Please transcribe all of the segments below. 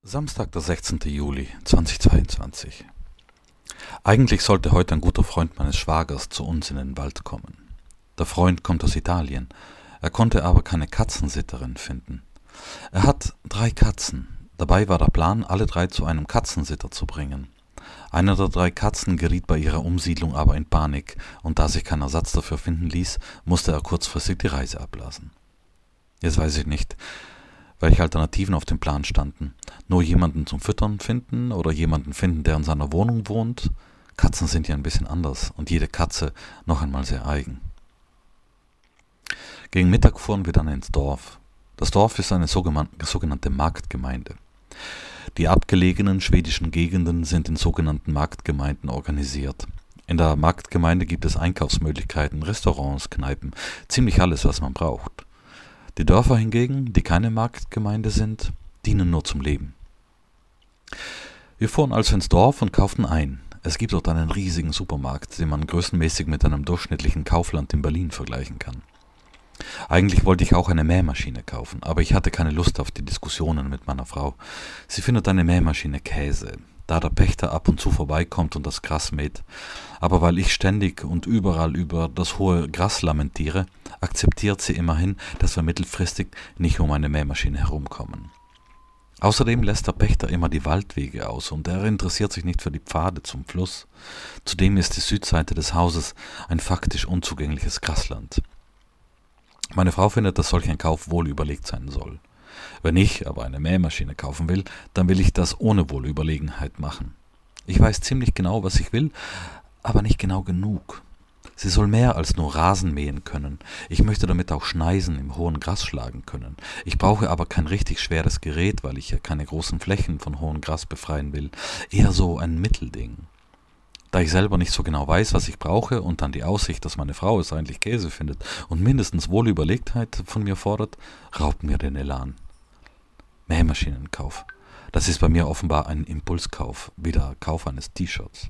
Samstag, der 16. Juli 2022. Eigentlich sollte heute ein guter Freund meines Schwagers zu uns in den Wald kommen. Der Freund kommt aus Italien, er konnte aber keine Katzensitterin finden. Er hat 3 Katzen, dabei war der Plan, alle 3 zu einem Katzensitter zu bringen. Eine der 3 Katzen geriet bei ihrer Umsiedlung aber in Panik, und da sich kein Ersatz dafür finden ließ, musste er kurzfristig die Reise abblasen. Jetzt weiß ich nicht, welche Alternativen auf dem Plan standen. Nur jemanden zum Füttern finden oder jemanden finden, der in seiner Wohnung wohnt. Katzen sind ja ein bisschen anders und jede Katze noch einmal sehr eigen. Gegen Mittag fuhren wir dann ins Dorf. Das Dorf ist eine sogenannte Marktgemeinde. Die abgelegenen schwedischen Gegenden sind in sogenannten Marktgemeinden organisiert. In der Marktgemeinde gibt es Einkaufsmöglichkeiten, Restaurants, Kneipen, ziemlich alles, was man braucht. Die Dörfer hingegen, die keine Marktgemeinde sind, dienen nur zum Leben. Wir fuhren also ins Dorf und kauften ein. Es gibt dort einen riesigen Supermarkt, den man größenmäßig mit einem durchschnittlichen Kaufland in Berlin vergleichen kann. Eigentlich wollte ich auch eine Mähmaschine kaufen, aber ich hatte keine Lust auf die Diskussionen mit meiner Frau. Sie findet eine Mähmaschine Käse, da der Pächter ab und zu vorbeikommt und das Gras mäht. Aber weil ich ständig und überall über das hohe Gras lamentiere, akzeptiert sie immerhin, dass wir mittelfristig nicht um eine Mähmaschine herumkommen. Außerdem lässt der Pächter immer die Waldwege aus und er interessiert sich nicht für die Pfade zum Fluss. Zudem ist die Südseite des Hauses ein faktisch unzugängliches Grasland. Meine Frau findet, dass solch ein Kauf wohl überlegt sein soll. Wenn ich aber eine Mähmaschine kaufen will, dann will ich das ohne Wohlüberlegenheit machen. Ich weiß ziemlich genau, was ich will, aber nicht genau genug. Sie soll mehr als nur Rasen mähen können. Ich möchte damit auch Schneisen im hohen Gras schlagen können. Ich brauche aber kein richtig schweres Gerät, weil ich ja keine großen Flächen von hohem Gras befreien will. Eher so ein Mittelding. Da ich selber nicht so genau weiß, was ich brauche und dann die Aussicht, dass meine Frau es eigentlich Käse findet und mindestens Wohlüberlegtheit von mir fordert, raubt mir den Elan. Mähmaschinenkauf. Das ist bei mir offenbar ein Impulskauf, wie der Kauf eines T-Shirts.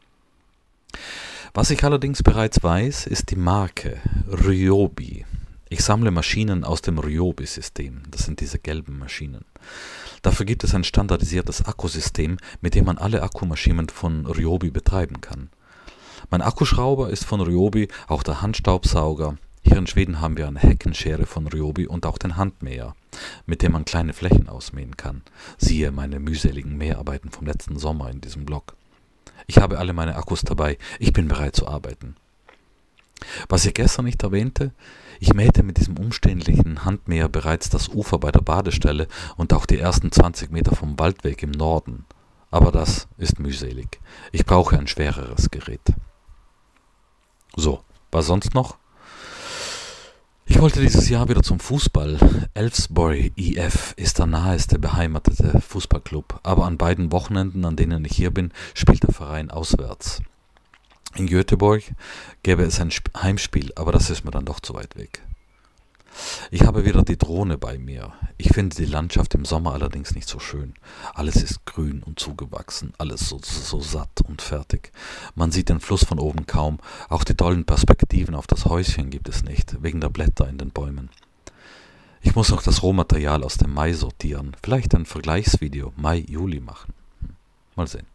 Was ich allerdings bereits weiß, ist die Marke Ryobi. Ich sammle Maschinen aus dem Ryobi-System. Das sind diese gelben Maschinen. Dafür gibt es ein standardisiertes Akkusystem, mit dem man alle Akkumaschinen von Ryobi betreiben kann. Mein Akkuschrauber ist von Ryobi, auch der Handstaubsauger. Hier in Schweden haben wir eine Heckenschere von Ryobi und auch den Handmäher, mit dem man kleine Flächen ausmähen kann. Siehe meine mühseligen Mäharbeiten vom letzten Sommer in diesem Blog. Ich habe alle meine Akkus dabei, ich bin bereit zu arbeiten. Was ich gestern nicht erwähnte, ich mähte mit diesem umständlichen Handmäher bereits das Ufer bei der Badestelle und auch die ersten 20 Meter vom Waldweg im Norden. Aber das ist mühselig. Ich brauche ein schwereres Gerät. So, was sonst noch? Ich wollte dieses Jahr wieder zum Fußball. Elfsborg IF ist der naheste beheimatete Fußballclub, aber an beiden Wochenenden, an denen ich hier bin, spielt der Verein auswärts. In Göteborg gäbe es ein Heimspiel, aber das ist mir dann doch zu weit weg. Ich habe wieder die Drohne bei mir. Ich finde die Landschaft im Sommer allerdings nicht so schön. Alles ist grün und zugewachsen, alles so satt und fertig. Man sieht den Fluss von oben kaum, auch die tollen Perspektiven auf das Häuschen gibt es nicht, wegen der Blätter in den Bäumen. Ich muss noch das Rohmaterial aus dem Mai sortieren, vielleicht ein Vergleichsvideo Mai-Juli machen. Mal sehen.